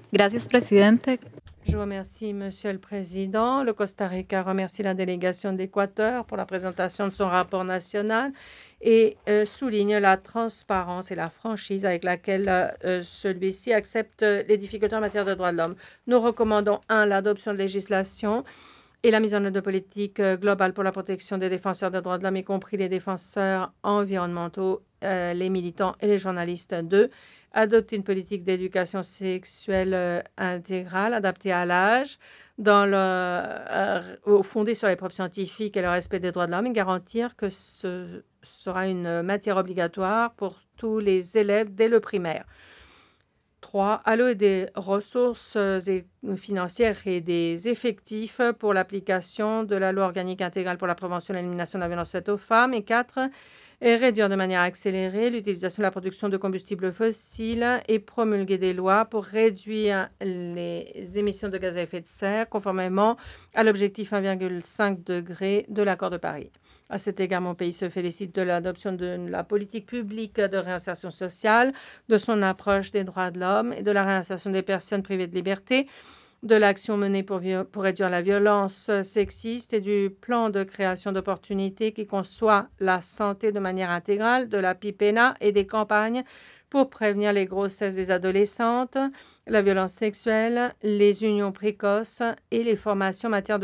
Gracias, presidente. Je vous remercie, Monsieur le Président. Le Costa Rica remercie la délégation d'Équateur pour la présentation de son rapport national et souligne la transparence et la franchise avec laquelle celui-ci accepte les difficultés en matière de droits de l'homme. Nous recommandons, l'adoption de législation et la mise en œuvre de politiques globales pour la protection des défenseurs des droits de l'homme, y compris les défenseurs environnementaux, les militants et les journalistes. 2. Adopter une politique d'éducation sexuelle intégrale, adaptée à l'âge, fondée sur les preuves scientifiques et le respect des droits de l'homme, et garantir que ce sera une matière obligatoire pour tous les élèves dès le primaire. 3. Allouer des ressources financières et des effectifs pour l'application de la loi organique intégrale pour la prévention et l'élimination de la violence faite aux femmes. Et 4. Réduire de manière accélérée l'utilisation de la production de combustibles fossiles et promulguer des lois pour réduire les émissions de gaz à effet de serre conformément à l'objectif 1,5 degré de l'accord de Paris. À cet égard, mon pays se félicite de l'adoption de la politique publique de réinsertion sociale, de son approche des droits de l'homme et de la réinsertion des personnes privées de liberté, de l'action menée pour réduire la violence sexiste et du plan de création d'opportunités qui conçoit la santé de manière intégrale, de la PIPENA et des campagnes pour prévenir les grossesses des adolescentes, la violence sexuelle, les unions précoces et les formations en matière de